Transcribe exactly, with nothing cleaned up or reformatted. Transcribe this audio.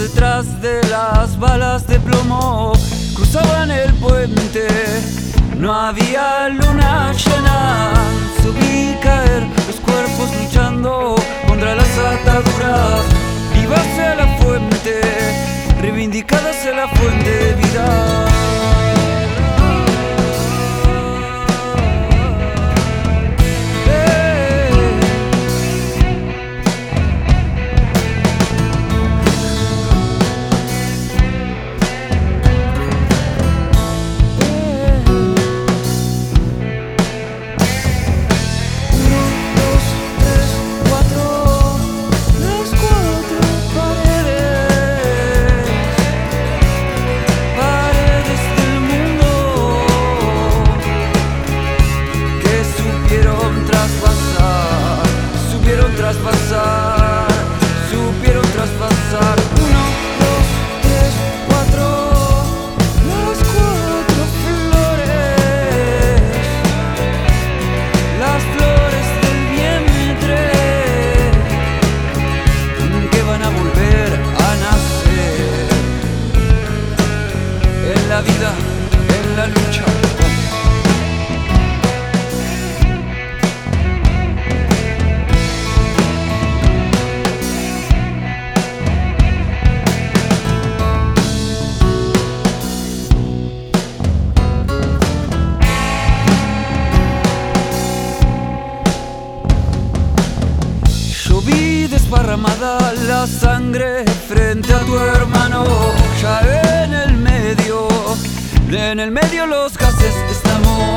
detrás de las balas de plomo cruzaban el puente. No había luna llena, subí y caer los cuerpos luchando contra las ataduras. Vivas a la fuente, reivindicadas a la fuente de vida. Traspasar, supieron traspasar. Uno, dos, tres, cuatro, las cuatro flores, las flores del vientre que van a volver a nacer en la vida, en la lucha. Vi desparramada la sangre frente a tu hermano, ya en el medio, en el medio los gases estamos.